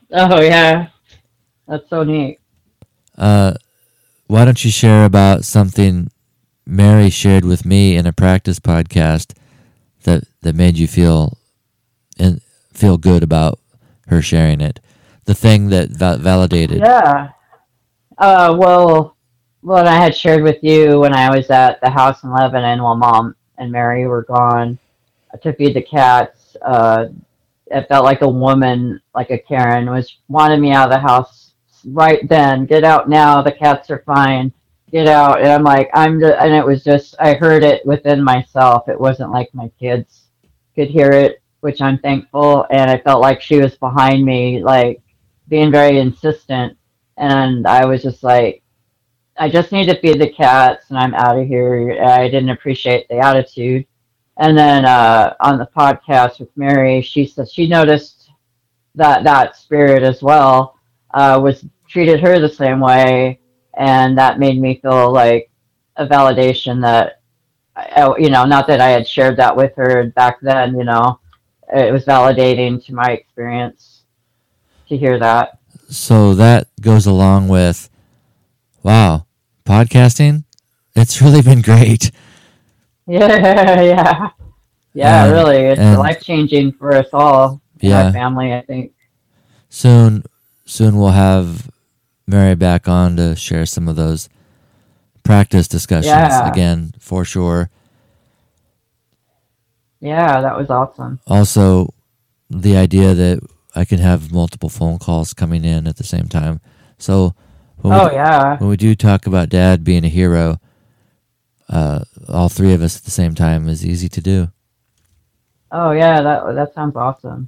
Oh yeah, that's so neat. Uh, why don't you share about something Mary shared with me in a practice podcast that that made you feel and feel good about her sharing it? The thing that va- validated. Yeah. Uh, well, what I had shared with you when I was at the house in Lebanon while Mom and Mary were gone to feed the cats. Uh, it felt like a woman, like a Karen, was wanted me out of the house right then. Get out now. The cats are fine. Get out. And I'm like, I'm just, and it was just, I heard it within myself. It wasn't like my kids could hear it, which I'm thankful. And I felt like she was behind me, like being very insistent. And I was just like, I just need to feed the cats and I'm out of here. I didn't appreciate the attitude. And then uh, on the podcast with Mary, she said she noticed that that spirit as well uh, was treated her the same way, and that made me feel like a validation that I, you know, not that I had shared that with her back then, you know, it was validating to my experience to hear that. So that goes along with, wow, podcasting, it's really been great. Yeah, yeah, yeah. And Really, it's and life changing for us all in our yeah, family. I think. soon soon we'll have Mary back on to share some of those practice discussions Yeah, again for sure. yeah, that was awesome. Also, the idea that I can have multiple phone calls coming in at the same time. So when we Oh yeah. when we do talk about Dad being a hero, uh, all three of us at the same time is easy to do. Oh yeah, that that sounds awesome.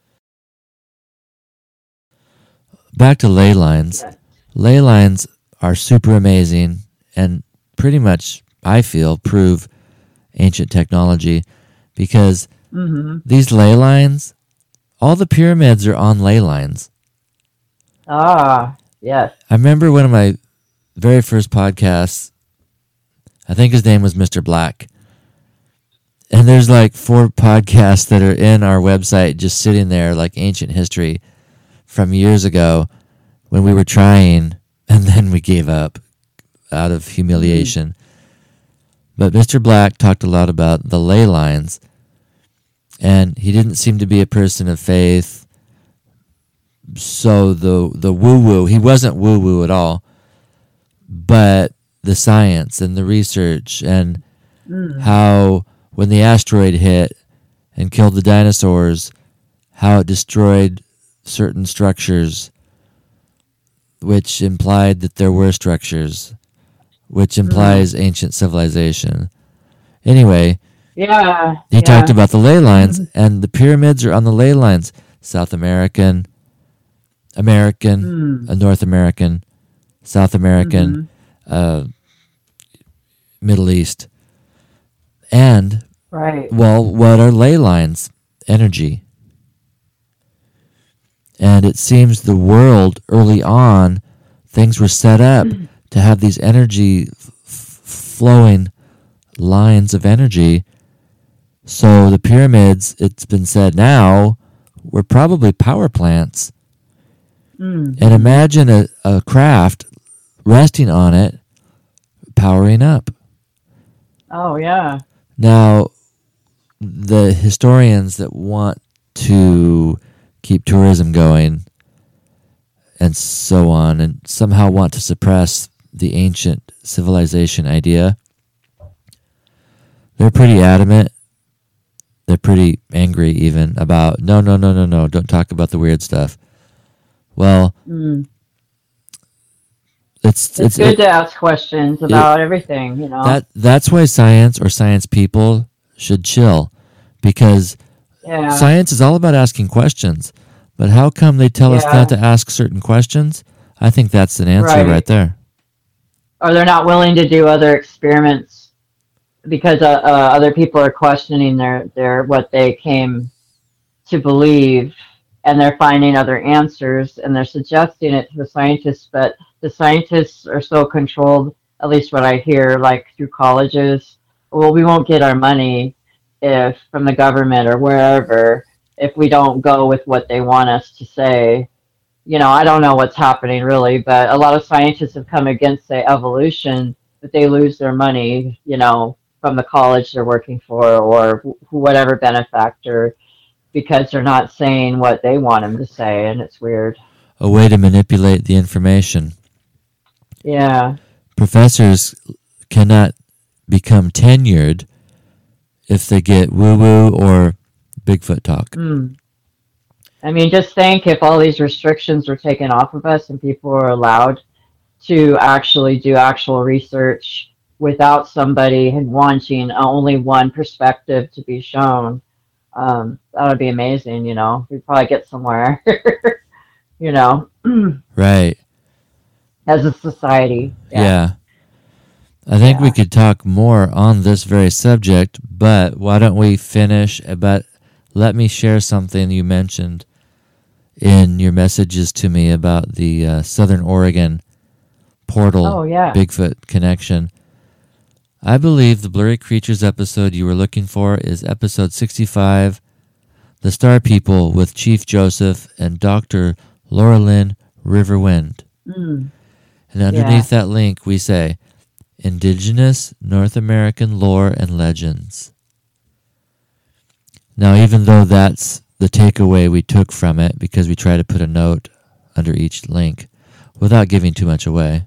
Back to ley lines. Yeah. Ley lines are super amazing and pretty much, I feel, prove ancient technology because Mhm. these ley lines, all the pyramids are on ley lines. Ah, yes. I remember one of my very first podcasts, I think his name was Mister Black. And there's like four podcasts that are in our website just sitting there like ancient history from years ago when we were trying and then we gave up out of humiliation. But Mister Black talked a lot about the ley lines, and he didn't seem to be a person of faith. So the the woo woo, he wasn't woo woo at all, but the science and the research and Mm. how when the asteroid hit and killed the dinosaurs, how it destroyed certain structures, which implied that there were structures, which implies Mm. ancient civilization. Anyway, Yeah, he talked yeah. about the ley lines, and the pyramids are on the ley lines. South American, American, Mm. uh, North American, South American, Mhm. uh, Middle East. And, Right. well, what are ley lines? Energy. And it seems the world early on, things were set up to have these energy f- flowing lines of energy. So the pyramids, it's been said now, were probably power plants. Mm. And imagine a, a craft resting on it, powering up. Oh yeah. Now, the historians that want to keep tourism going and so on, and somehow want to suppress the ancient civilization idea, they're pretty adamant. They're pretty angry even about, no, no, no, no, no, don't talk about the weird stuff. Well, Mm. it's It's it's good it, to ask questions it, about everything, you know. that that's why science or science people should chill, because Yeah. science is all about asking questions. But how come they tell us not Yeah. to ask certain questions? I think that's an answer right Right. there. Or they're not willing to do other experiments because uh, uh, other people are questioning their their what they came to believe, and they're finding other answers, and they're suggesting it to the scientists, but the scientists are so controlled, at least what I hear, like through colleges. Well, we won't get our money if from the government or wherever if we don't go with what they want us to say. you know, I don't know what's happening really, but a lot of scientists have come against, say, evolution, but they lose their money, you know, from the college they're working for or wh- whatever benefactor because they're not saying what they want them to say, and it's weird. A way to manipulate the information. Yeah. Professors cannot become tenured if they get woo-woo or Bigfoot talk. Mm. I mean, just think if all these restrictions were taken off of us and people were allowed to actually do actual research without somebody wanting only one perspective to be shown, um, that would be amazing, you know. We'd probably get somewhere, you know, Right. as a society. Yeah. Yeah. I think we Yeah. could talk more on this very subject, but why don't we finish? But let me share something you mentioned in your messages to me about the uh, Southern Oregon portal Oh, yeah. Bigfoot connection. I believe the Blurry Creatures episode you were looking for is episode sixty-five, The Star People with Chief Joseph and Doctor Laura Lynn Riverwind. Mm. And underneath that link, we say, Indigenous North American Lore and Legends. Now, even though that's the takeaway we took from it, because we try to put a note under each link without giving too much away,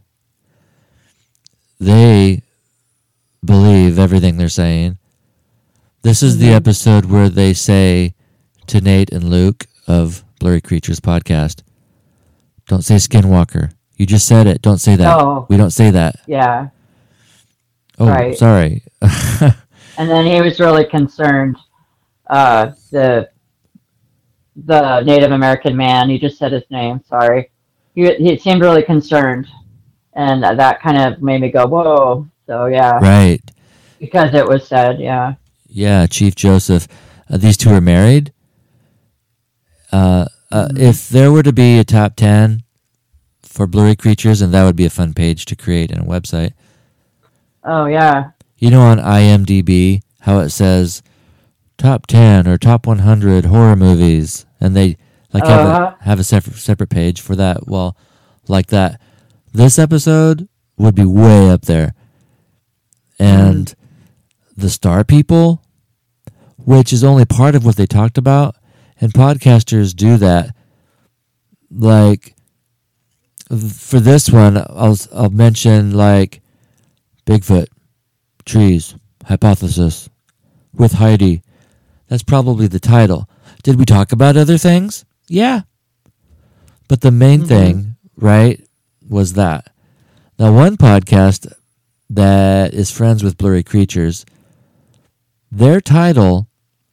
they believe everything they're saying. This is the Mhm. episode where they say to Nate and Luke of Blurry Creatures podcast, don't say Skinwalker. You just said it. Don't say that. Oh. We don't say that. Yeah. Oh, Right. sorry. And then he was really concerned. Uh, the the Native American man. He just said his name. Sorry. He he seemed really concerned, and that kind of made me go, "Whoa!" So yeah, Right. because it was said. Yeah. Yeah, Chief Joseph. Uh, these two are married. Uh, uh, Mhm. If there were to be a top ten for Blurry Creatures, and that would be a fun page to create in a website. Oh yeah. You know, on IMDb, how it says top ten or top one hundred horror movies, and they like have Uh-huh. a have a separate separate page for that. Well, like that, this episode would be way up there, and the Star People, which is only part of what they talked about, and podcasters do that. Like for this one, I'll I'll mention like Bigfoot, trees, hypothesis, with Heidi. That's probably the title. Did we talk about other things? Yeah. But the main Mhm. thing, right, was that. Now, one podcast that is friends with Blurry Creatures, their title,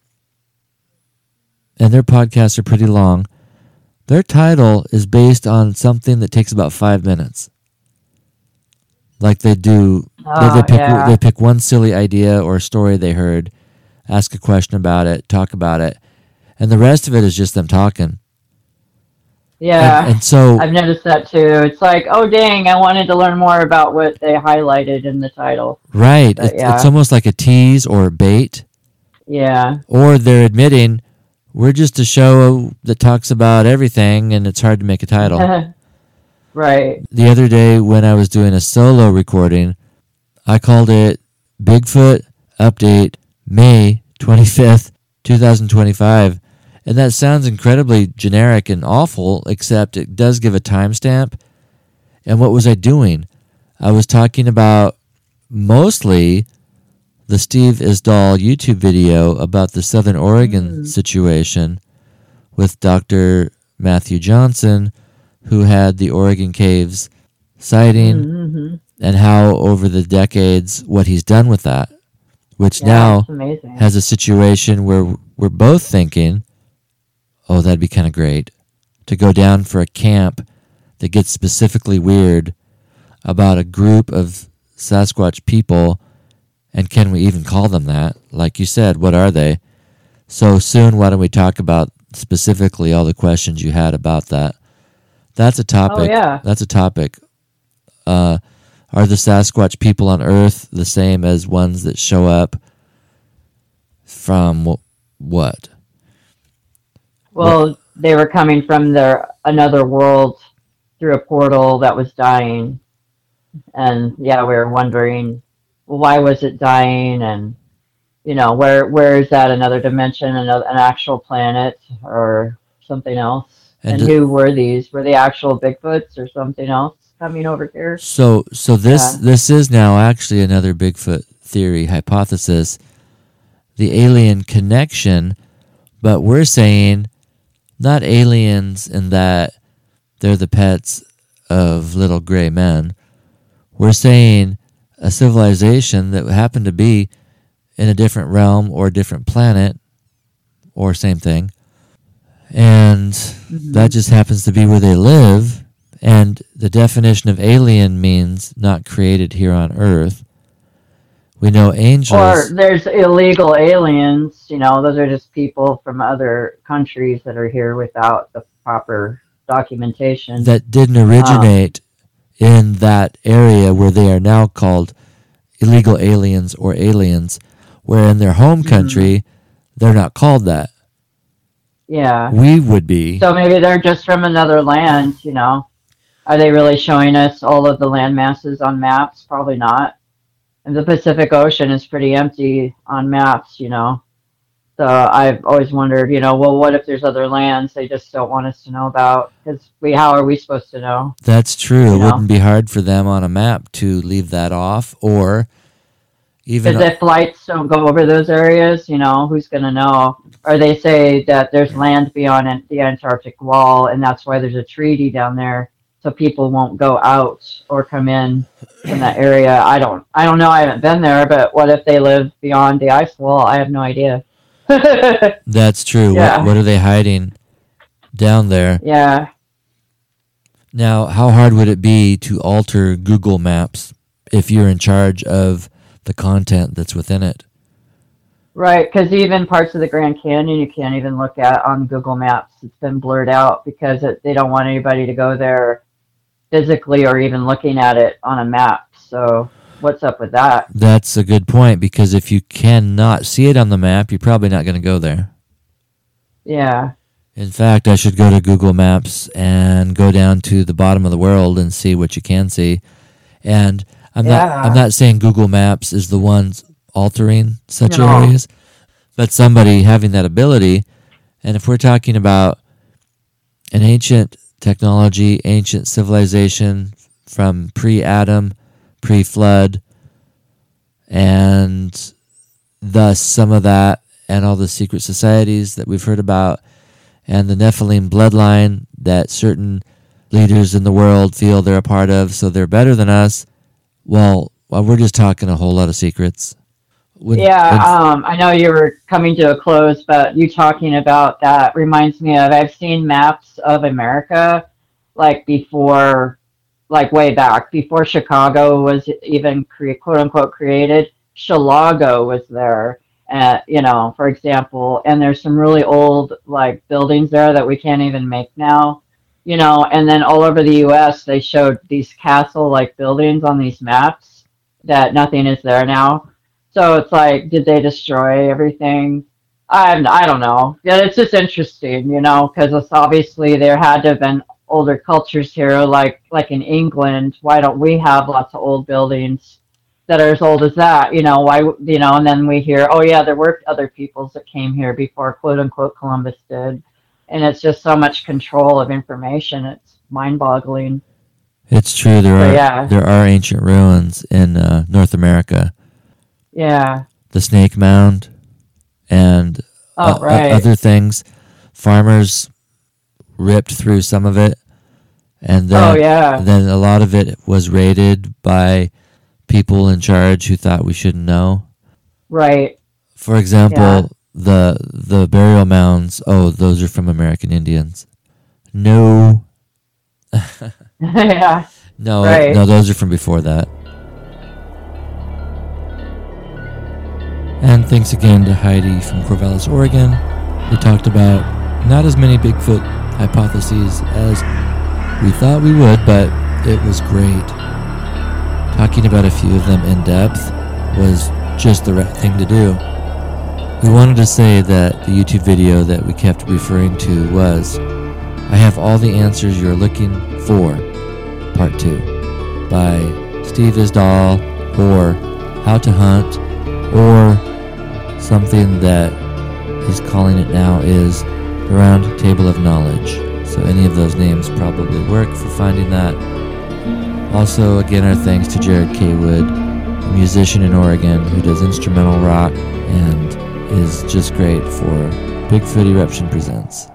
and their podcasts are pretty long, their title is based on something that takes about five minutes. Like they do, they, Oh they, pick, yeah. they pick one silly idea or story they heard, ask a question about it, talk about it, and the rest of it is just them talking. Yeah. And, and so, I've noticed that too. It's like, oh dang, I wanted to learn more about what they highlighted in the title. right, But, it's, yeah. it's almost like a tease or a bait, Yeah. or they're admitting we're just a show that talks about everything and it's hard to make a title. Right. The other day when I was doing a solo recording, I called it Bigfoot Update May twenty-fifth, twenty twenty-five. And that sounds incredibly generic and awful, except it does give a timestamp. And what was I doing? I was talking about mostly the Steve Isdall YouTube video about the Southern Oregon Mm. situation with Doctor Matthew Johnson, who had the Oregon Caves sighting, Mm-hmm. and how over the decades what he's done with that, which Yeah, now it's amazing. has a situation where we're both thinking, oh, that'd be kind of great to go down for a camp that gets specifically weird about a group of Sasquatch people, and can we even call them that? Like you said, what are they? So soon, why don't we talk about specifically all the questions you had about that? That's a topic. Oh, yeah. That's a topic. Uh, are the Sasquatch people on Earth the same as ones that show up from wh- what? Well, they were coming from their another world through a portal that was dying. And yeah, we were wondering, well, why was it dying? And you know, where where is that another dimension, another an actual planet or something else? And And d- who were these? Were they actual Bigfoots or something else coming over here? so so this Yeah. this is now actually another Bigfoot theory hypothesis, the alien connection, but we're saying not aliens in that they're the pets of little gray men. We're saying a civilization that happened to be in a different realm or a different planet or same thing. And Mhm. that just happens to be where they live. And the definition of alien means not created here on Earth. We know Or angels. there's illegal aliens, you know, those are just people from other countries that are here without the proper documentation. That didn't Um, originate in that area where they are now called illegal aliens or aliens, where in their home mhm. country, they're not called that. Yeah. We would be. So maybe they're just from another land, you know. Are they really showing us all of the land masses on maps? Probably not. And the Pacific Ocean is pretty empty on maps, you know. So I've always wondered, you know, well, what if there's other lands they just don't want us to know about? Because we, how are we supposed to know? That's true. You It know, wouldn't be hard for them on a map to leave that off, or even because if flights don't go over those areas, you know, who's going to know? Or they say that there's land beyond an- the Antarctic wall, and that's why there's a treaty down there, so people won't go out or come in from that area. I don't, I don't know. I haven't been there, but what if they live beyond the ice wall? I have no idea. that's true. What Yeah, what are they hiding down there? yeah. Now, how hard would it be to alter Google Maps if you're in charge of the content that's within it? Right, because even parts of the Grand Canyon you can't even look at on Google Maps. It's been blurred out because it, they don't want anybody to go there physically or even looking at it on a map. So what's up with that? That's a good point, because if you cannot see it on the map, you're probably not going to go there. Yeah, In fact, I should go to Google Maps and go down to the bottom of the world and see what you can see. And I'm not I'm yeah. not saying Google Maps is the ones altering such No, areas, but somebody having that ability. And if we're talking about an ancient technology, ancient civilization from pre-Adam, pre-flood, and thus some of that and all the secret societies that we've heard about, and the Nephilim bloodline that certain leaders in the world feel they're a part of, so they're better than us. Well, well we're just talking a whole lot of secrets. When, yeah. when Um, I know you were coming to a close, but you talking about that reminds me of I've seen maps of America like before, like way back before Chicago was even cre- quote unquote created. Chilago was there, uh, you know, for example, and there's some really old like buildings there that we can't even make now, you know, and then all over the U S they showed these castle like buildings on these maps that nothing is there now. So it's like, did they destroy everything? I I don't know. Yeah, it's just interesting, you know, because it's obviously there had to have been older cultures here, like like in England. Why don't we have lots of old buildings that are as old as that? You know, why? You know, and then we hear, oh yeah, there were other peoples that came here before quote unquote Columbus did, and it's just so much control of information. It's mind-boggling. it's true, there So are yeah, there are ancient ruins in uh, North America, yeah. the Snake Mound, and uh, Oh uh, right, other things. Farmers ripped through some of it, and oh then yeah, then a lot of it was raided by people in charge who thought we shouldn't know. right, For yeah, example, the the burial mounds. Oh, those are from American Indians. No, yeah, no, right. no. Those are from before that. And thanks again to Heidi from Corvallis, Oregon. We talked about not as many Bigfoot hypotheses as we thought we would, but it was great. Talking about a few of them in depth was just the right thing to do. we wanted to say that the YouTube video that we kept referring to was I Have All the Answers You're Looking For, Part two, by Steve Isdall, or How to Hunt, or something that he's calling it now is the Round Table of Knowledge. So any of those names probably work for finding that. Also, again, our thanks to Jared Kaywood, a musician in Oregon who does instrumental rock and is just great for Bigfoot Eruption Presents.